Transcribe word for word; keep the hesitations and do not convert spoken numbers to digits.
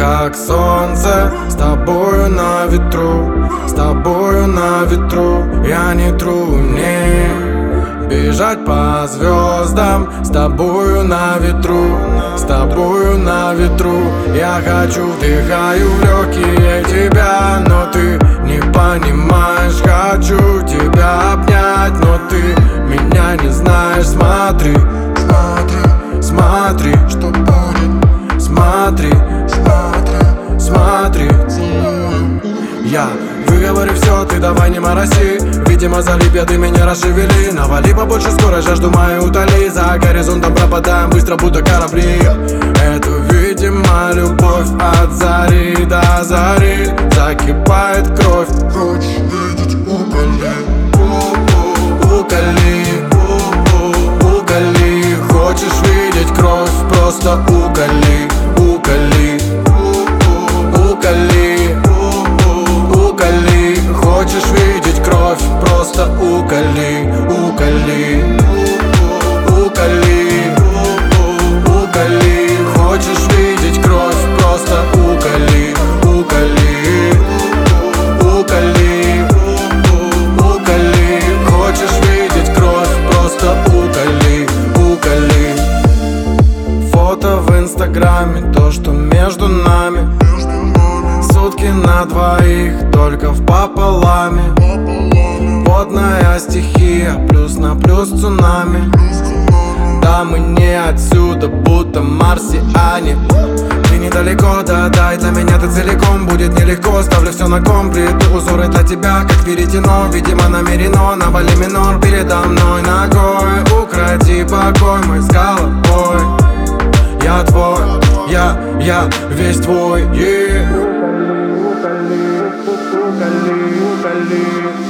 как солнце, с тобою на ветру, с тобою на ветру. Я не труднее бежать по звездам, с тобою на ветру, с тобою на ветру. Я хочу, вдыхаю в легкие тебя, но ты не понимаешь. Хочу тебя обнять, но ты меня не знаешь. Смотри, смотри, смотри, что будет. Смотри, смотри, смотри. Я выговорю все, ты давай не мороси. Видимо, залип я, ты меня расшевели. Навали побольше скорость, жажду мою утоли. За горизонтом пропадаем быстро, будто корабли. Это, видимо, любовь от зари до зари. Закипает кровь. Хочешь видеть уколи, уколи, уколи. Хочешь видеть кровь, просто уколи, уколи, уколи, уколи. Хочешь видеть кровь, просто уколи, уколи, уколи, уколи. Хочешь видеть кровь, просто уколи, уколи, уколи, уколи. Хочешь видеть кровь, просто уколи, уколи. Фото в инстаграме, то, что между нами. Сутки на двоих, только в пополаме. Водная стихия, плюс на плюс цунами. Да, мы не отсюда, будто марсиане. Ты недалеко, да-да, и для меня ты целиком. Будет нелегко, ставлю все на комплект. Узоры для тебя, как веретено. Видимо, намерено, навали минор передо мной ногой. Укради покой мой с головой. Я твой, я, я весь твой, yeah. Уколи, уколи, уколи, уколи.